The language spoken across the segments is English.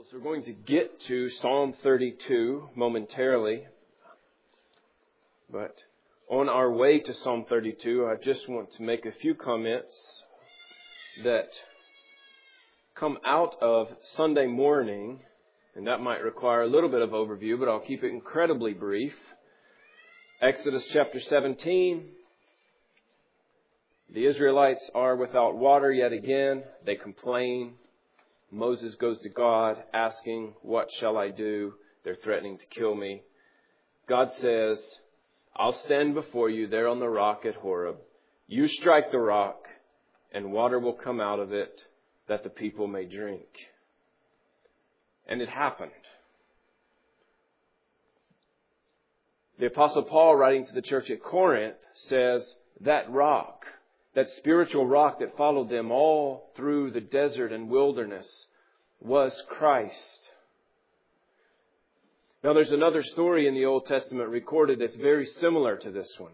So we're going to get to Psalm 32 momentarily. But on our way to Psalm 32, I just want to make a few comments that come out of Sunday morning. And that might require a little bit of overview, but I'll keep it incredibly brief. Exodus chapter 17. The Israelites are without water yet again. They complain. Moses goes to God asking, "What shall I do? They're threatening to kill me." God says, "I'll stand before you there on the rock at Horeb. You strike the rock, and water will come out of it that the people may drink." And it happened. The Apostle Paul, writing to the church at Corinth, says that rock, that spiritual rock that followed them all through the desert and wilderness, was Christ. Now there's another story in the Old Testament recorded that's very similar to this one.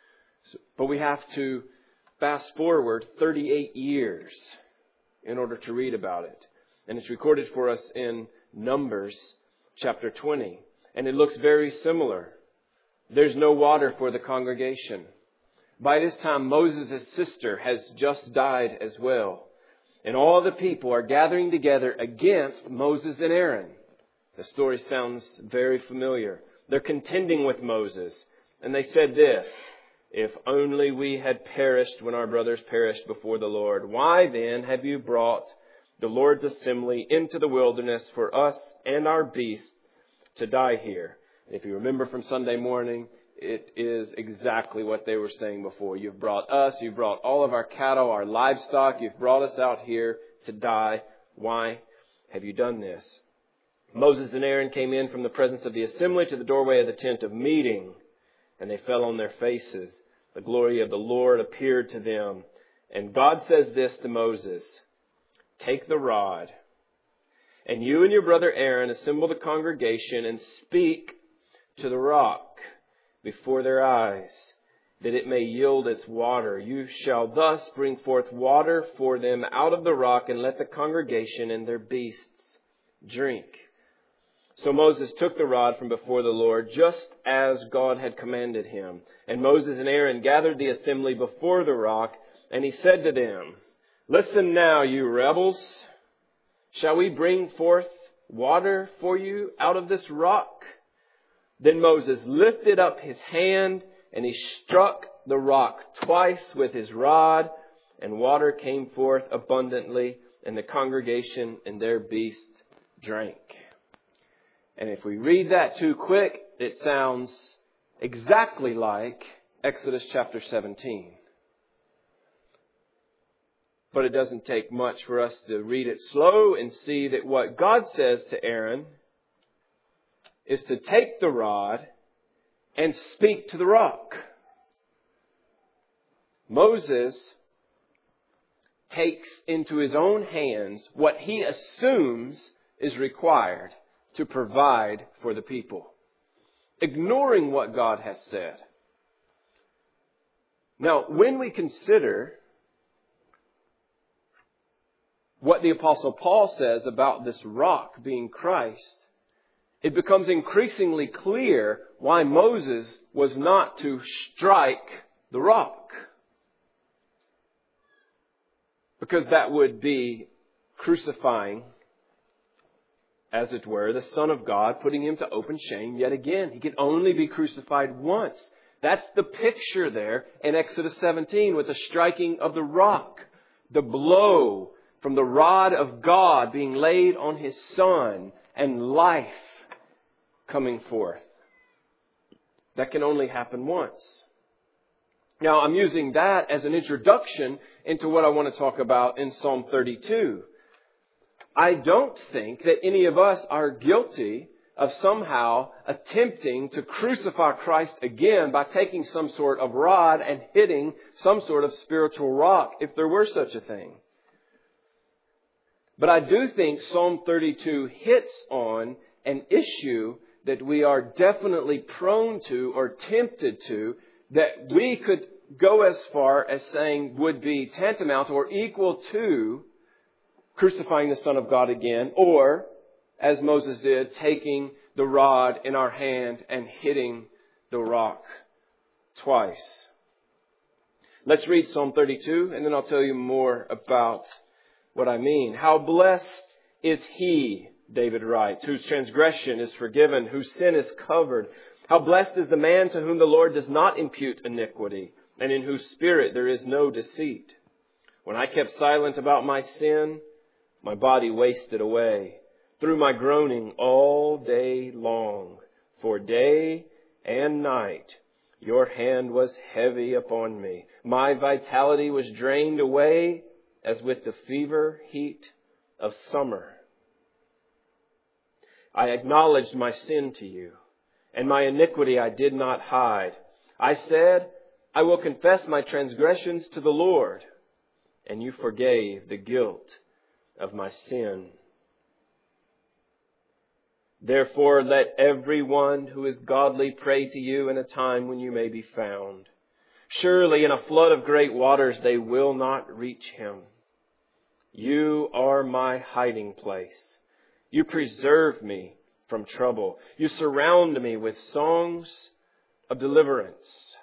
But we have to fast forward 38 years in order to read about it. And it's recorded for us in Numbers chapter 20. And it looks very similar. There's no water for the congregation. By this time, Moses' sister has just died as well. And all the people are gathering together against Moses and Aaron. The story sounds very familiar. They're contending with Moses. And they said this, "If only we had perished when our brothers perished before the Lord. Why then have you brought the Lord's assembly into the wilderness for us and our beasts to die here?" If you remember from Sunday morning, it is exactly what they were saying before. You've brought us, you've brought all of our cattle, our livestock, you've brought us out here to die. Why have you done this? Moses and Aaron came in from the presence of the assembly to the doorway of the tent of meeting, and they fell on their faces. The glory of the Lord appeared to them. And God says this to Moses, "Take the rod, and you and your brother Aaron assemble the congregation and speak to the rock before their eyes, that it may yield its water. You shall thus bring forth water for them out of the rock, and let the congregation and their beasts drink." So Moses took the rod from before the Lord, just as God had commanded him. And Moses and Aaron gathered the assembly before the rock, and he said to them, "Listen now, you rebels. Shall we bring forth water for you out of this rock?" Then Moses lifted up his hand, and he struck the rock twice with his rod, and water came forth abundantly, and the congregation and their beasts drank. And if we read that too quick, it sounds exactly like Exodus chapter 17. But it doesn't take much for us to read it slow and see that what God says to Aaron is to take the rod and speak to the rock. Moses takes into his own hands what he assumes is required to provide for the people, ignoring what God has said. Now, when we consider what the Apostle Paul says about this rock being Christ, it becomes increasingly clear why Moses was not to strike the rock. Because that would be crucifying, as it were, the Son of God, putting him to open shame yet again. He can only be crucified once. That's the picture there in Exodus 17 with the striking of the rock. The blow from the rod of God being laid on his Son and life coming forth. That can only happen once. Now, I'm using that as an introduction into what I want to talk about in Psalm 32. I don't think that any of us are guilty of somehow attempting to crucify Christ again by taking some sort of rod and hitting some sort of spiritual rock, if there were such a thing. But I do think Psalm 32 hits on an issue that we are definitely prone to or tempted to, that we could go as far as saying would be tantamount or equal to crucifying the Son of God again, or as Moses did, taking the rod in our hand and hitting the rock twice. Let's read Psalm 32, and then I'll tell you more about what I mean. How blessed is he, David writes, whose transgression is forgiven, whose sin is covered. How blessed is the man to whom the Lord does not impute iniquity, and in whose spirit there is no deceit. When I kept silent about my sin, my body wasted away through my groaning all day long. For day and night your hand was heavy upon me. My vitality was drained away as with the fever heat of summer. I acknowledged my sin to you, and my iniquity I did not hide. I said, I will confess my transgressions to the Lord, and you forgave the guilt of my sin. Therefore, let everyone who is godly pray to you in a time when you may be found. Surely in a flood of great waters they will not reach him. You are my hiding place. You preserve me from trouble. You surround me with songs of deliverance.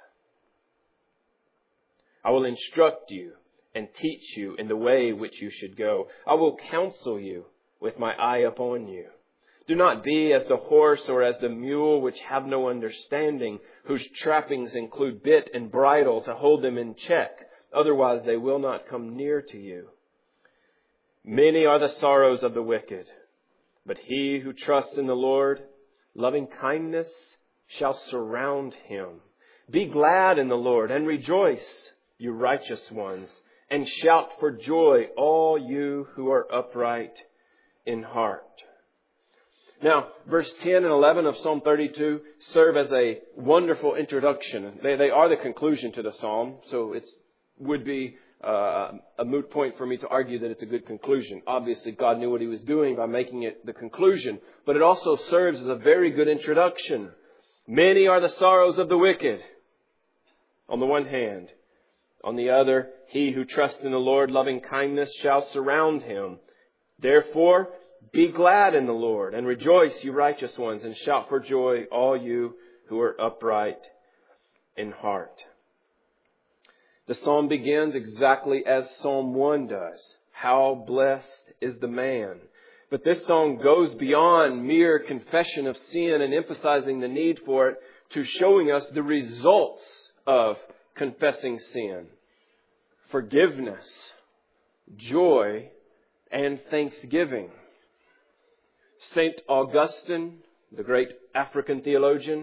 I will instruct you and teach you in the way which you should go. I will counsel you with my eye upon you. Do not be as the horse or as the mule which have no understanding, whose trappings include bit and bridle to hold them in check. Otherwise they will not come near to you. Many are the sorrows of the wicked, but he who trusts in the Lord, loving kindness shall surround him. Be glad in the Lord and rejoice, you righteous ones, and shout for joy, all you who are upright in heart. Now, verse 10 and 11 of Psalm 32 serve as a wonderful introduction. They are the conclusion to the psalm, so it would be a moot point for me to argue that it's a good conclusion. Obviously, God knew what he was doing by making it the conclusion, but it also serves as a very good introduction. Many are the sorrows of the wicked, on the one hand. On the other, he who trusts in the Lord, loving kindness shall surround him. Therefore, be glad in the Lord and rejoice, you righteous ones, and shout for joy, all you who are upright in heart. The psalm begins exactly as Psalm 1 does. How blessed is the man. But this song goes beyond mere confession of sin and emphasizing the need for it to showing us the results of confessing sin. Forgiveness, joy, and thanksgiving. St. Augustine, the great African theologian,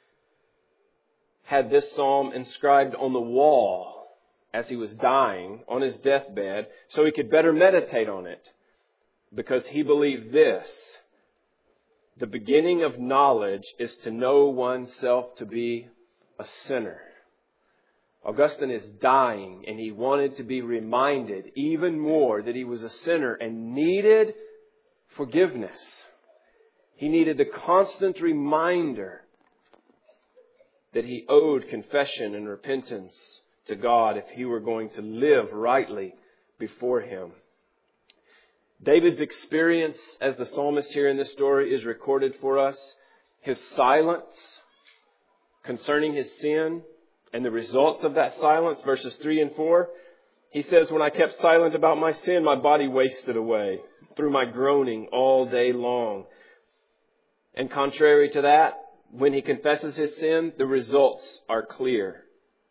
had this psalm inscribed on the wall as he was dying on his deathbed so he could better meditate on it, because he believed this: the beginning of knowledge is to know oneself to be a sinner. Augustine is dying, and he wanted to be reminded even more that he was a sinner and needed forgiveness. He needed the constant reminder that he owed confession and repentance to God if he were going to live rightly before him. David's experience as the psalmist here in this story is recorded for us. His silence concerning his sin and the results of that silence, verses 3 and 4. He says, when I kept silent about my sin, my body wasted away through my groaning all day long. And contrary to that, when he confesses his sin, the results are clear.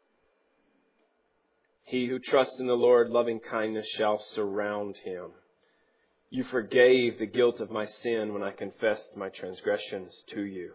He who trusts in the Lord, loving kindness shall surround him. You forgave the guilt of my sin when I confessed my transgressions to you.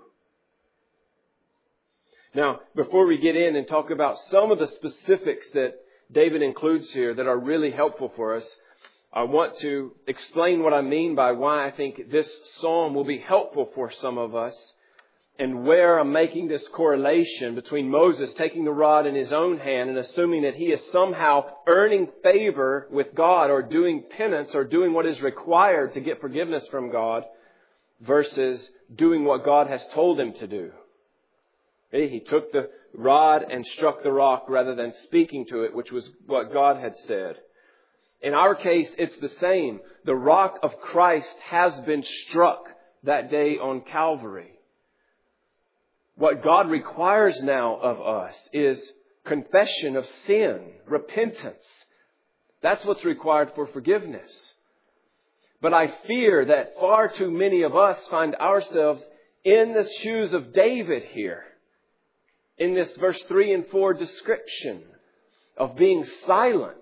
Now, before we get in and talk about some of the specifics that David includes here that are really helpful for us, I want to explain what I mean by why I think this psalm will be helpful for some of us, and where I'm making this correlation between Moses taking the rod in his own hand and assuming that he is somehow earning favor with God or doing penance or doing what is required to get forgiveness from God versus doing what God has told him to do. He took the rod and struck the rock rather than speaking to it, which was what God had said. In our case, it's the same. The rock of Christ has been struck that day on Calvary. What God requires now of us is confession of sin, repentance. That's what's required for forgiveness. But I fear that far too many of us find ourselves in the shoes of David here, in this verse 3 and 4 description of being silent.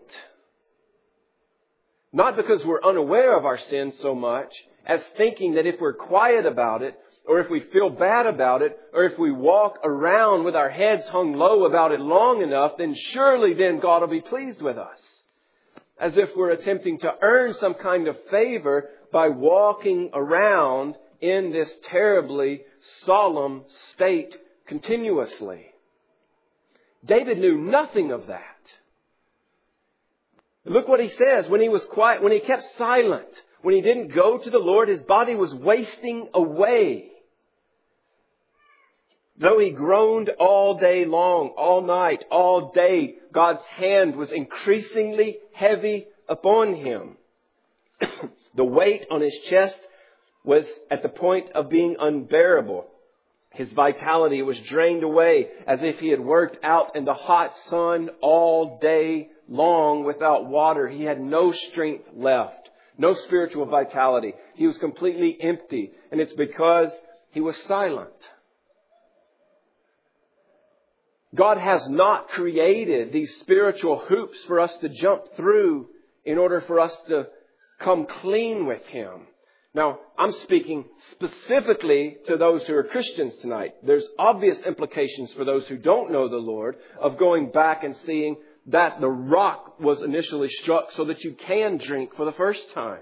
Not because we're unaware of our sin so much as thinking that if we're quiet about it, or if we feel bad about it, or if we walk around with our heads hung low about it long enough, then surely then God will be pleased with us. As if we're attempting to earn some kind of favor by walking around in this terribly solemn state continuously. David knew nothing of that. Look what he says. When he was quiet, when he kept silent, when he didn't go to the Lord, his body was wasting away. Though he groaned all day long, all night, all day, God's hand was increasingly heavy upon him. The weight on his chest was at the point of being unbearable. His vitality was drained away as if he had worked out in the hot sun all day long without water. He had no strength left, no spiritual vitality. He was completely empty, and it's because he was silent. God has not created these spiritual hoops for us to jump through in order for us to come clean with Him. Now, I'm speaking specifically to those who are Christians tonight. There's obvious implications for those who don't know the Lord of going back and seeing that the rock was initially struck so that you can drink for the first time.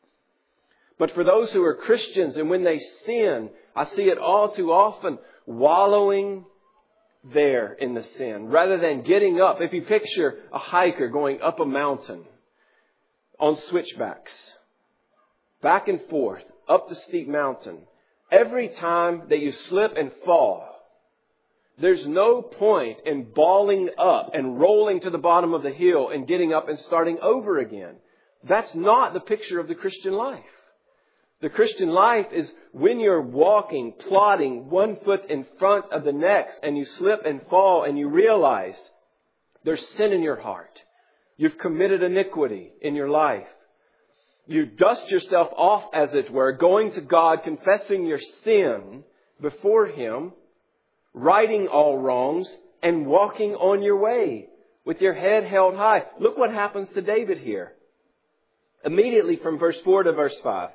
But for those who are Christians and when they sin, I see it all too often wallowing there in the sin rather than getting up. If you picture a hiker going up a mountain on switchbacks, back and forth, up the steep mountain. Every time that you slip and fall, there's no point in balling up and rolling to the bottom of the hill and getting up and starting over again. That's not the picture of the Christian life. The Christian life is when you're walking, plodding one foot in front of the next, and you slip and fall and you realize there's sin in your heart. You've committed iniquity in your life. You dust yourself off, as it were, going to God, confessing your sin before Him, righting all wrongs, and walking on your way with your head held high. Look what happens to David here. Immediately from verse 4 to verse 5.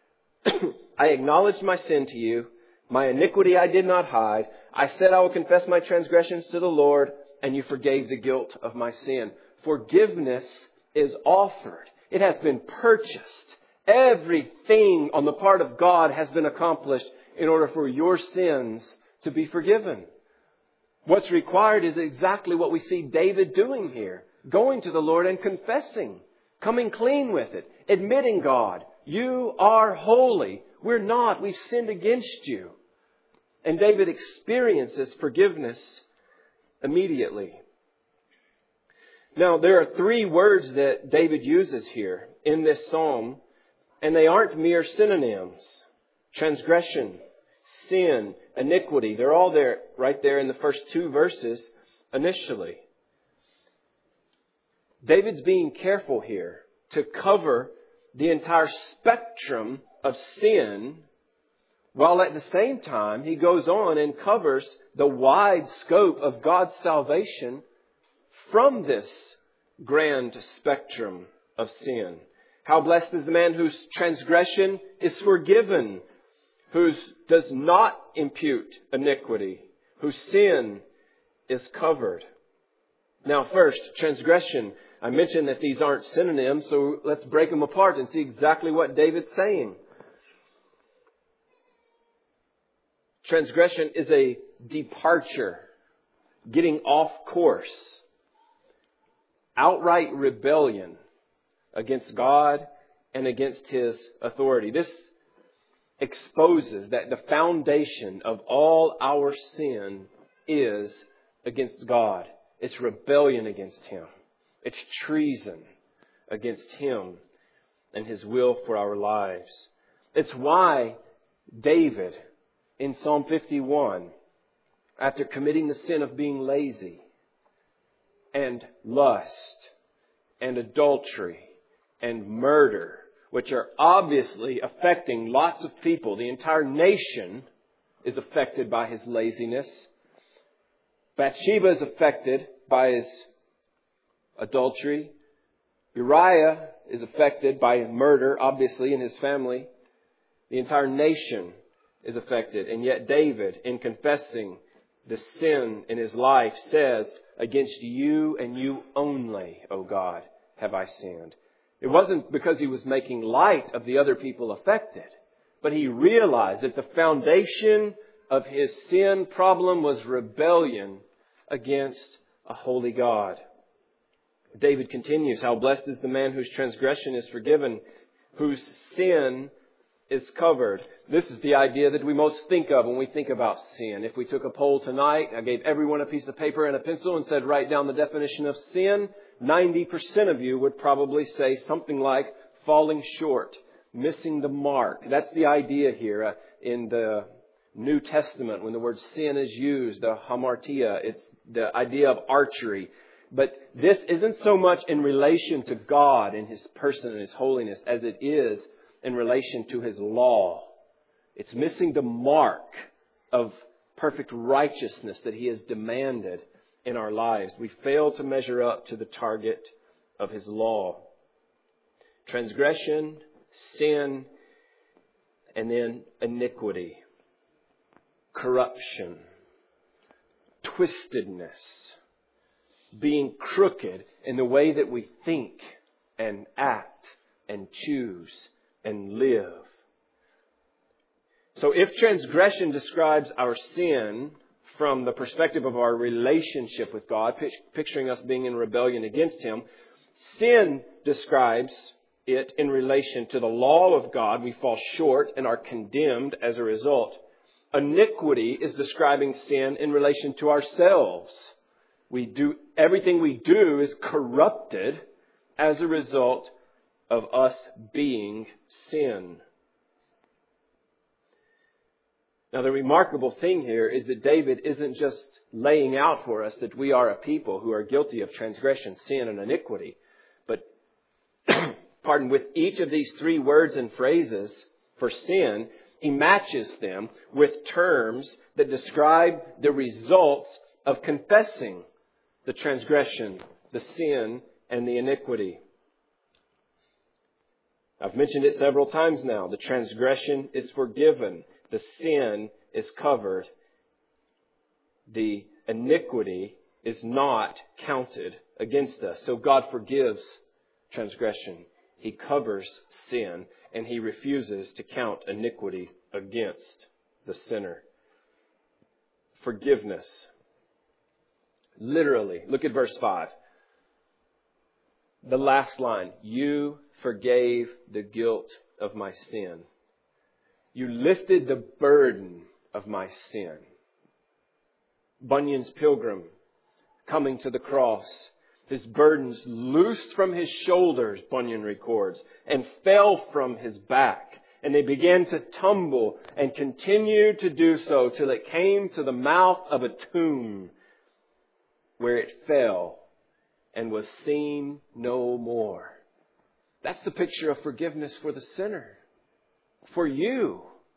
I acknowledged my sin to you. My iniquity I did not hide. I said I will confess my transgressions to the Lord, and you forgave the guilt of my sin. Forgiveness is offered. It has been purchased. Everything on the part of God has been accomplished in order for your sins to be forgiven. What's required is exactly what we see David doing here. Going to the Lord and confessing. Coming clean with it. Admitting, God, you are holy. We're not. We've sinned against you. And David experiences forgiveness immediately. Now, there are three words that David uses here in this psalm, and they aren't mere synonyms. Transgression, sin, iniquity. They're all there, right there in the first two verses initially. David's being careful here to cover the entire spectrum of sin, while at the same time he goes on and covers the wide scope of God's salvation from this grand spectrum of sin. How blessed is the man whose transgression is forgiven, who does not impute iniquity, whose sin is covered. Now first, transgression. I mentioned that these aren't synonyms, so let's break them apart and see exactly what David's saying. Transgression is a departure, getting off course, outright rebellion against God and against His authority. This exposes that the foundation of all our sin is against God. It's rebellion against Him. It's treason against Him and His will for our lives. It's why David, in Psalm 51, after committing the sin of being lazy and lust and adultery and murder, which are obviously affecting lots of people, the entire nation is affected by his laziness. Bathsheba is affected by his adultery. Uriah is affected by murder, obviously, in his family. The entire nation is affected. And yet David, in confessing the sin in his life, says, "Against you and you only, O God, have I sinned." It wasn't because he was making light of the other people affected, but he realized that the foundation of his sin problem was rebellion against a holy God. David continues, "How blessed is the man whose transgression is forgiven, whose sin is covered." This is the idea that we most think of when we think about sin. If we took a poll tonight, I gave everyone a piece of paper and a pencil and said, write down the definition of sin, 90% of you would probably say something like falling short, missing the mark. That's the idea here in the New Testament when the word sin is used, the hamartia. It's the idea of archery. But this isn't so much in relation to God and His person and His holiness as it is in relation to His law. It's missing the mark of perfect righteousness that He has demanded in our lives. We fail to measure up to the target of His law. Transgression, sin, and then iniquity, corruption, twistedness, being crooked in the way that we think and act and choose and live. So if transgression describes our sin from the perspective of our relationship with God, picturing us being in rebellion against Him, sin describes it in relation to the law of God. We fall short and are condemned as a result. Iniquity is describing sin in relation to ourselves. Everything we do is corrupted as a result of us being sin. Now, the remarkable thing here is that David isn't just laying out for us that we are a people who are guilty of transgression, sin, and iniquity. But, with each of these three words and phrases for sin, he matches them with terms that describe the results of confessing the transgression, the sin, and the iniquity. I've mentioned it several times now. The transgression is forgiven. The sin is covered. The iniquity is not counted against us. So God forgives transgression. He covers sin, and He refuses to count iniquity against the sinner. Forgiveness. Literally, look at verse 5. The last line, you forgave the guilt of my sin. You lifted the burden of my sin. Bunyan's pilgrim coming to the cross, his burdens loosed from his shoulders, Bunyan records, and fell from his back. And they began to tumble and continued to do so till it came to the mouth of a tomb where it fell and was seen no more. That's the picture of forgiveness for the sinner. For you.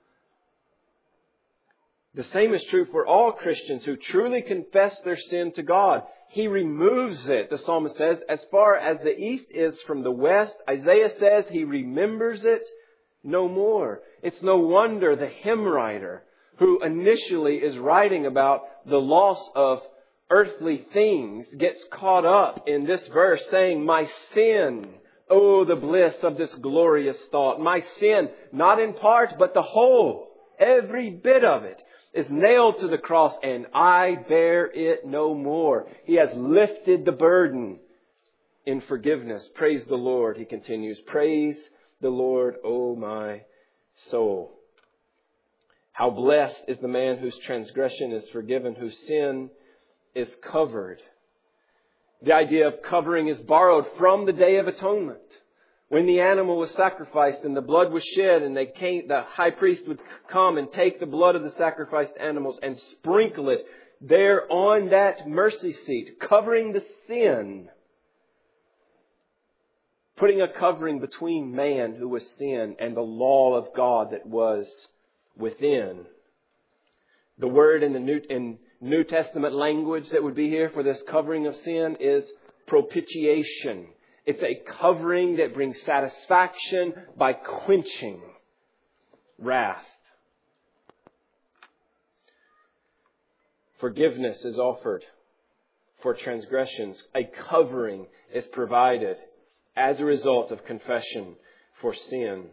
The same is true for all Christians who truly confess their sin to God. He removes it, the psalmist says, as far as the east is from the west. Isaiah says He remembers it no more. It's no wonder the hymn writer, who initially is writing about the loss of earthly things, gets caught up in this verse saying, my sin, oh, the bliss of this glorious thought. My sin, not in part, but the whole, every bit of it, is nailed to the cross, and I bear it no more. He has lifted the burden in forgiveness. Praise the Lord, he continues. Praise the Lord, O my soul. How blessed is the man whose transgression is forgiven, whose sin is covered. The idea of covering is borrowed from the Day of Atonement, When the animal was sacrificed and the blood was shed and the high priest would come and take the blood of the sacrificed animals and sprinkle it there on that mercy seat, covering the sin. Putting a covering between man who was sin and the law of God that was within. The word in the New Testament language that would be here for this covering of sin is propitiation. It's a covering that brings satisfaction by quenching wrath. Forgiveness is offered for transgressions. A covering is provided as a result of confession for sin.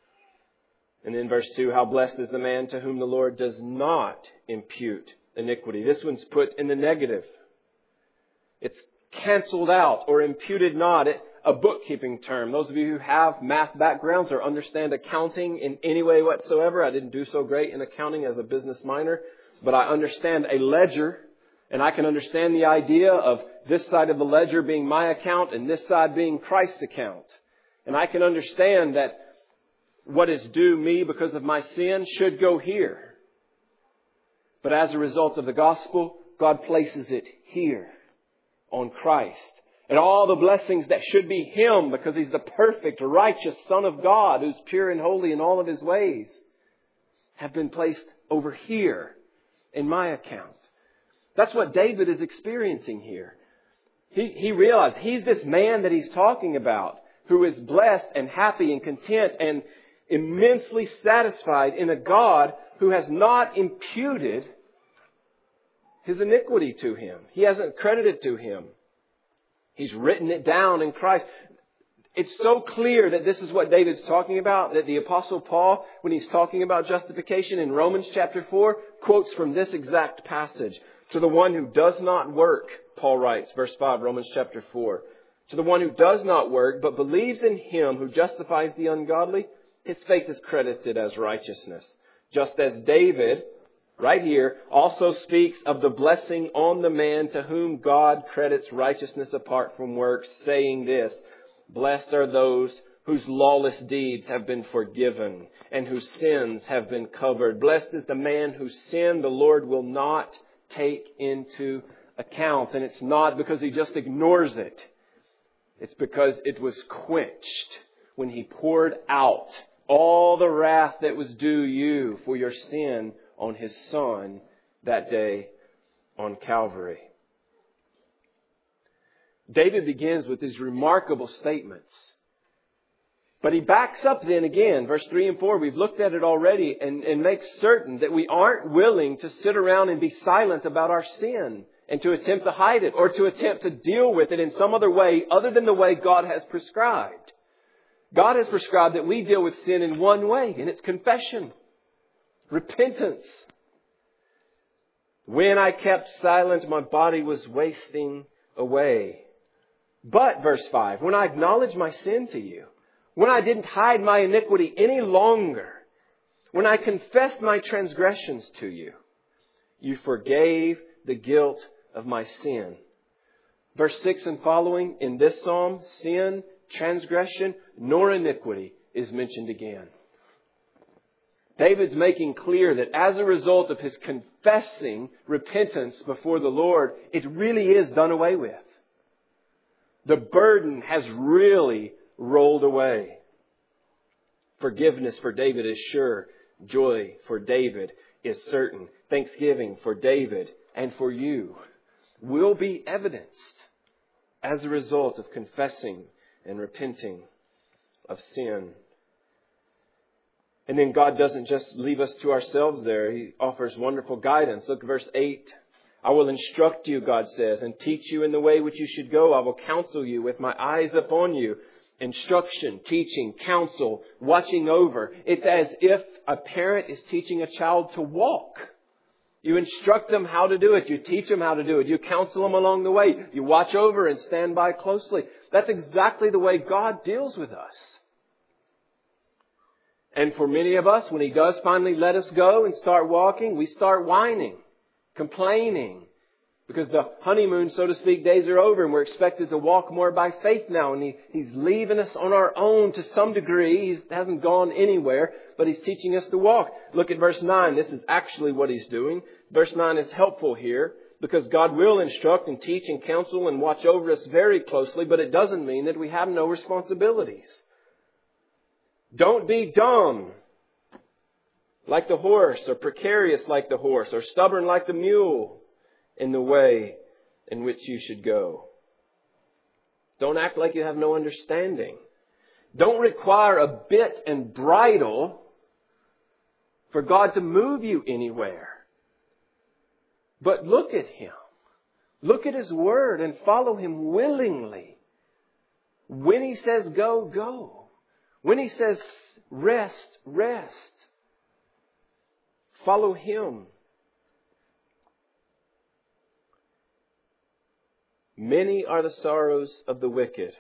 And in verse 2, how blessed is the man to whom the Lord does not impute iniquity. This one's put in the negative. It's canceled out or imputed not, a bookkeeping term. Those of you who have math backgrounds or understand accounting in any way whatsoever, I didn't do so great in accounting as a business minor, but I understand a ledger, and I can understand the idea of this side of the ledger being my account and this side being Christ's account. And I can understand that what is due me because of my sin should go here. But as a result of the gospel, God places it here on Christ. And all the blessings that should be Him because He's the perfect, righteous Son of God who's pure and holy in all of His ways have been placed over here in my account. That's what David is experiencing here. He realized he's this man that he's talking about who is blessed and happy and content and immensely satisfied in a God who has not imputed his iniquity to him. He hasn't credited to him. He's written it down in Christ. It's so clear that this is what David's talking about, that the Apostle Paul, when he's talking about justification in Romans chapter 4, quotes from this exact passage. To the one who does not work, Paul writes, verse 5, Romans chapter 4. To the one who does not work, but believes in Him who justifies the ungodly, his faith is credited as righteousness. Just as David, right here, also speaks of the blessing on the man to whom God credits righteousness apart from works, saying this, blessed are those whose lawless deeds have been forgiven and whose sins have been covered. Blessed is the man whose sin the Lord will not take into account. And it's not because He just ignores it. It's because it was quenched when He poured out all the wrath that was due you for your sin on His Son that day on Calvary. David begins with these remarkable statements. But he backs up then again, verse 3 and 4, we've looked at it already, and makes certain that we aren't willing to sit around and be silent about our sin and to attempt to hide it or to attempt to deal with it in some other way other than the way God has prescribed. God has prescribed that we deal with sin in one way, and it's confession, repentance. When I kept silent, my body was wasting away. But, verse 5, when I acknowledged my sin to you, when I didn't hide my iniquity any longer, when I confessed my transgressions to you, you forgave the guilt of my sin. Verse 6 and following, in this psalm, sin, transgression, nor iniquity is mentioned again. David's making clear that as a result of his confessing repentance before the Lord, it really is done away with. The burden has really rolled away. Forgiveness for David is sure. Joy for David is certain. Thanksgiving for David and for you will be evidenced as a result of confessing and repenting of sin. And then God doesn't just leave us to ourselves there. He offers wonderful guidance. Look at verse 8. I will instruct you, God says, and teach you in the way which you should go. I will counsel you with my eyes upon you. Instruction, teaching, counsel, watching over. It's as if a parent is teaching a child to walk. You instruct them how to do it. You teach them how to do it. You counsel them along the way. You watch over and stand by closely. That's exactly the way God deals with us. And for many of us, when He does finally let us go and start walking, we start whining, complaining, Because the honeymoon, so to speak, days are over and we're expected to walk more by faith now. And He's leaving us on our own to some degree. He hasn't gone anywhere, but He's teaching us to walk. Look at verse 9. This is actually what He's doing. Verse 9 is helpful here because God will instruct and teach and counsel and watch over us very closely, but it doesn't mean that we have no responsibilities. Don't be dumb like the horse, or precarious like the horse, or stubborn like the mule in the way in which you should go. Don't act like you have no understanding. Don't require a bit and bridle for God to move you anywhere. But look at Him. Look at His Word and follow Him willingly. When He says go, go. When He says rest, rest. Follow Him. Many are the sorrows of the wicked,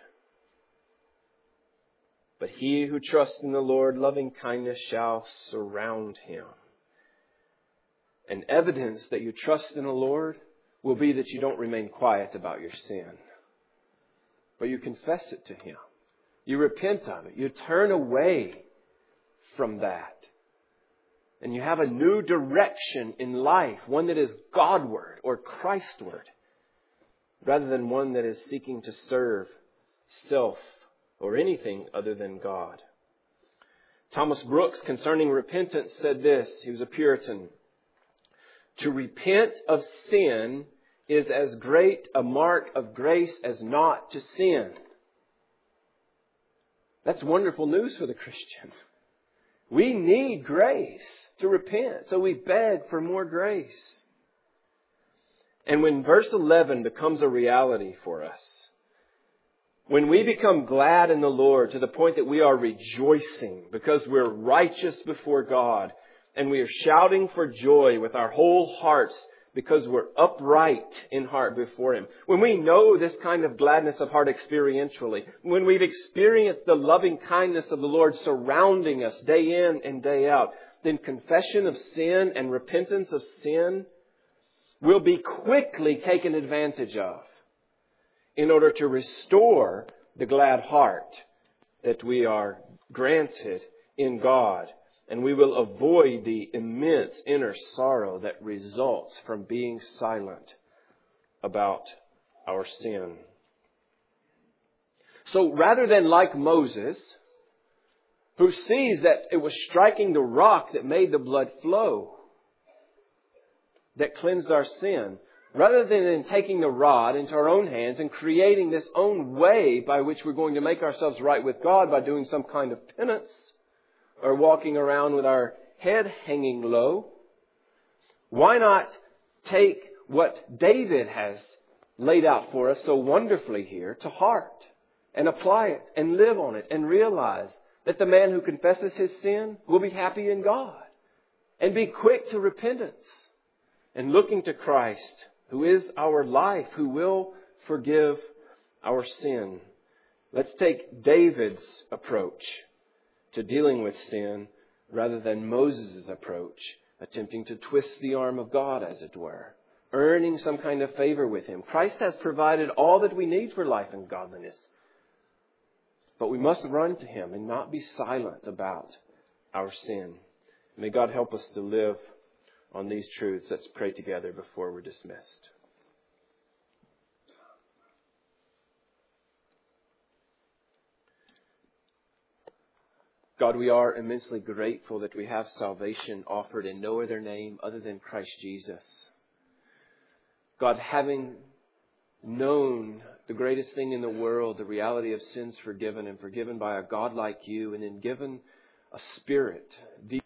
but he who trusts in the Lord, loving kindness shall surround him. And evidence that you trust in the Lord will be that you don't remain quiet about your sin, but you confess it to Him. You repent of it. You turn away from that. And you have a new direction in life, one that is Godward or Christward, rather than one that is seeking to serve self or anything other than God. Thomas Brooks, concerning repentance, said this. He was a Puritan. To repent of sin is as great a mark of grace as not to sin. That's wonderful news for the Christian. We need grace to repent, so we beg for more grace. And when verse 11 becomes a reality for us, when we become glad in the Lord to the point that we are rejoicing because we're righteous before God, and we are shouting for joy with our whole hearts because we're upright in heart before Him. When we know this kind of gladness of heart experientially, when we've experienced the loving kindness of the Lord surrounding us day in and day out, then confession of sin and repentance of sin will be quickly taken advantage of in order to restore the glad heart that we are granted in God. And we will avoid the immense inner sorrow that results from being silent about our sin. So rather than like Moses, who sees that it was striking the rock that made the blood flow, that cleansed our sin, rather than in taking the rod into our own hands and creating this own way by which we're going to make ourselves right with God by doing some kind of penance, or walking around with our head hanging low, why not take what David has laid out for us so wonderfully here to heart and apply it and live on it and realize that the man who confesses his sin will be happy in God and be quick to repentance and looking to Christ, who is our life, who will forgive our sin. Let's take David's approach to dealing with sin rather than Moses' approach, attempting to twist the arm of God, as it were, earning some kind of favor with Him. Christ has provided all that we need for life and godliness. But we must run to Him and not be silent about our sin. May God help us to live on these truths. Let's pray together before we're dismissed. God, we are immensely grateful that we have salvation offered in no other name other than Christ Jesus. God, having known the greatest thing in the world, the reality of sins forgiven and forgiven by a God like You, and then given a Spirit, the